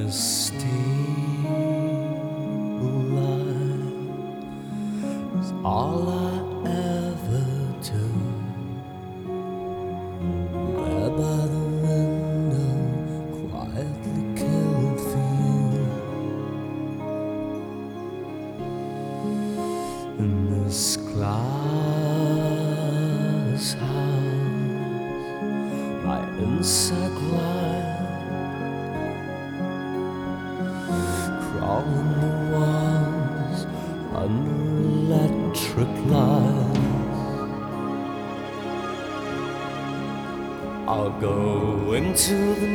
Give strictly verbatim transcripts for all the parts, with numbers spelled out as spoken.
this stable life is all I ever do. There by the window, quietly killed for you. In this glass house, my insect life crawling the walls under electric lights. I'll go into the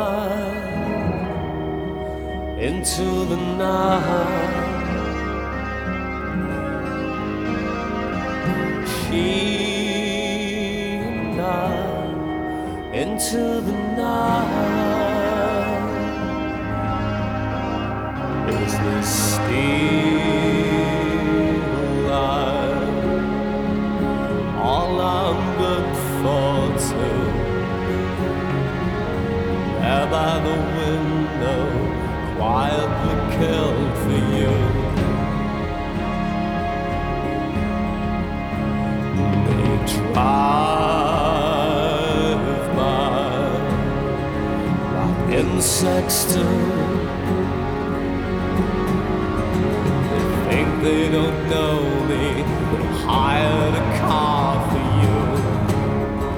night, into the night. She and I, into the night. Is this steel life all I'm good for too? There by the window, quietly killed for you. They drive by like insects do. They don't know me, they hired a car for you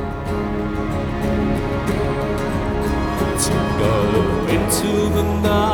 to go into the night.